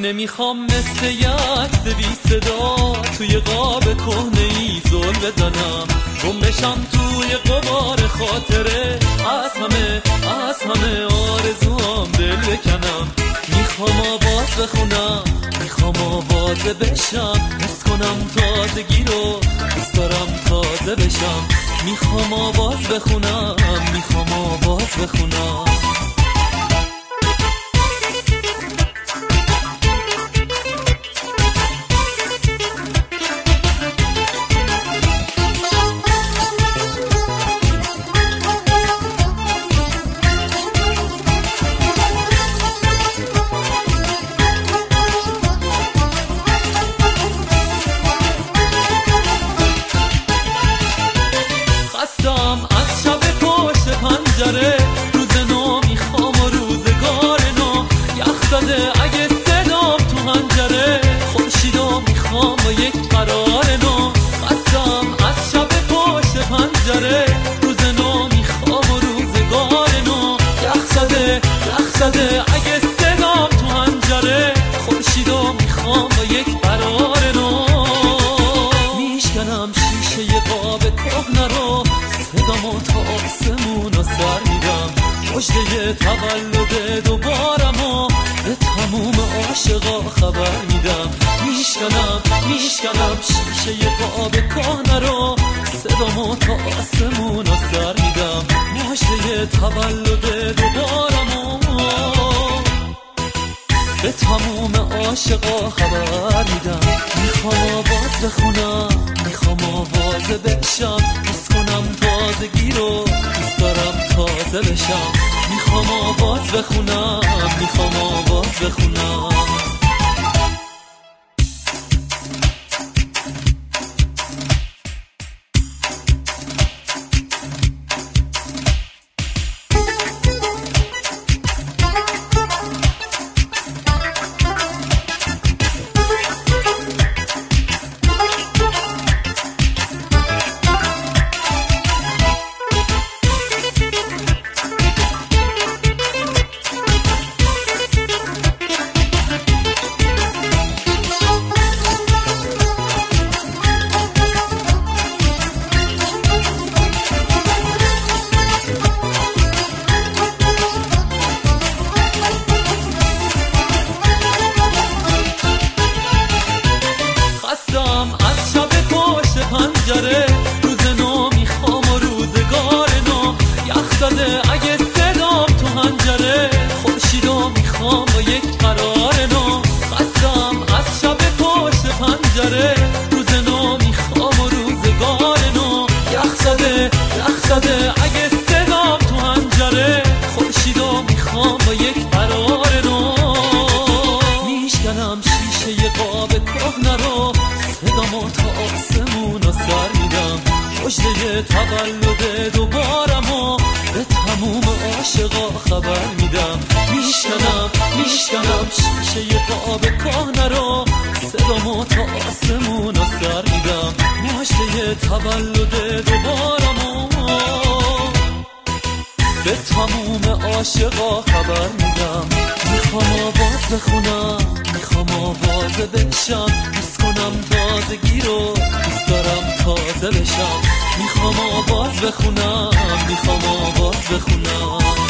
نمیخوام مثل یک بی صدا توی قاب کهنه‌ای زل بزنم، گم بشم توی غبار خاطره، از همه آرزوام دل بکنم. میخوام آواز بخونم، میخوام آوازه بشم، حس کنم تازگی رو، دوست دارم تازه بشم. میخوام آواز بخونم، میخوام آواز بخونم. از شب پشت پنجره، روز نو میخوام و روزگار نو، یخ زده اگه صدام تو هنجره، خورشیدو میخوام با یک قرار نو. خستم از شب پشت پنجره، روز نو میخوام و روزگار نو، یخ زده اگه صدام تو هنجره، خورشیدو میخوام با یک قرار نو. میشکنم شیشه قاب کهنه رو، صدامو تا آسمون و سر میدم، مژده تولد دوبارمو به تموم عاشقا خبر میدم. میشکنم شیشه قاب کهنه رو، صدامو تا آسمون و سر میدم، مژده تولد دوبارمو به تموم عاشقا خبر میدم. میخوام آواز بخونم، میخوام آوازه بشم، حس کنم تازگی رو، دوست دارم تازه بشم. میخوام آواز بخونم، میخوام آواز بخونم. از شب پشت پنجره، روز نو میخوام و روزگار نو، یخ زده اگه صدام تو هنجره، خورشیدو میخوام با یک قرار نو. خستم از شب پشت پنجره، روز نو میخوام و روزگار نو، یخ زده اگه صدام تو هنجره، خورشیدو میخوام با یک قرار نو. میشکنم شیشه قاب کهنه رو، صدامو تا آسمون و سر میدم، مژده تولد دوبارمو به تموم عاشقا خبر میدم. میشکنم شیشه قاب کهنه رو، صدامو تا آسمون و سر میدم، مژده تولد دوبارمو به تموم عاشقا خبر میدم. میخوام آواز بخونم، میخوام آوازه بشم، حس کنم تازگی رو، دوست دارم تازه بشم. میخوام آواز بخونم، میخوام آواز بخونم.